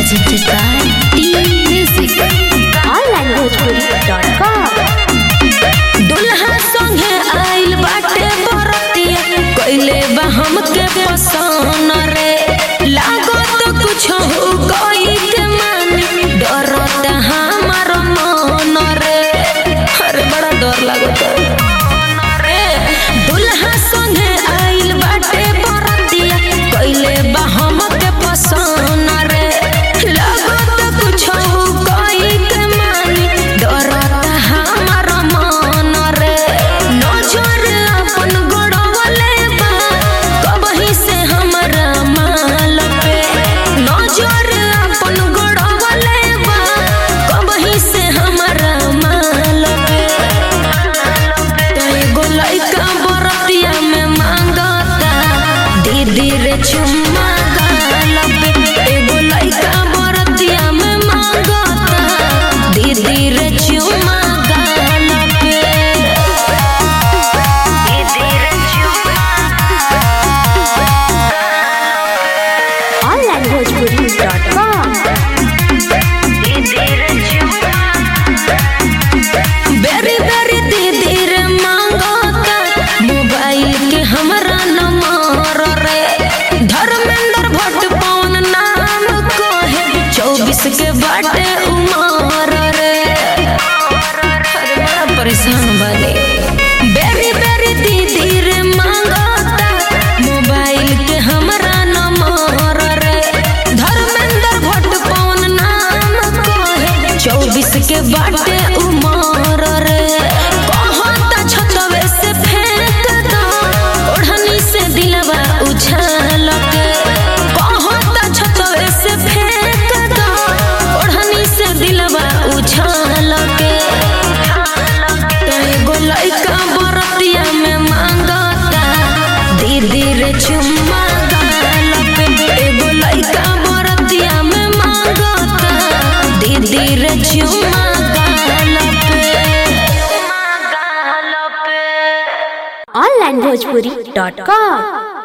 presented by Team Music. onlanguagepuri.com दुल्हा संगे आइल बाटे बरतिया कइले बा हमके पसंद रे लागो तो कुछ हो गई के मानी डरता हमार मन रे अरे बड़ा डर लागता रे दुल्हा संगे आइल बाटे बरतिया कइले बा हमके पसंद रे लागो तो कुछ हो गई के मानी डरता हमार मन रे नजर अपन गड़वले बा कबही से हमरा माल पे नजर अपन गड़वले बा कबही से हमरा माल पे एगो लइका बरतिया में मांगता दीदी रे चुम्मा गाल पे एगो लइका बरतिया में मांगता दीदी रे चुम्मा गाल पे onlanguagepuri.com बेरी बेरी दीदी रे मांगता मोबाइल के हमरा नंबर रे धर्मेंद्र भट्ट पवन नाम कहे 24 के बाटे उमर रे अरे बड़ा परेशान बानी बेरी बेरी दीदी रे मांगता मोबाइल के हमरा नंबर रे धर्मेंद्र भट्ट पवन नाम कहे 24 के बाटे उमर रे कहता छतवे से फेंक दो ओढ़नी से दिलवा उछाल के कहता छतवे से फेंक दो ओढ़नी से दिलवा उछाल के एगो लइका बरतिया में मांगता दीदी रे चुम्मा गाल पे एगो लइका बरतिया में मांगता दीदी रे चुम्मा गाल पे onlanguagepuri.com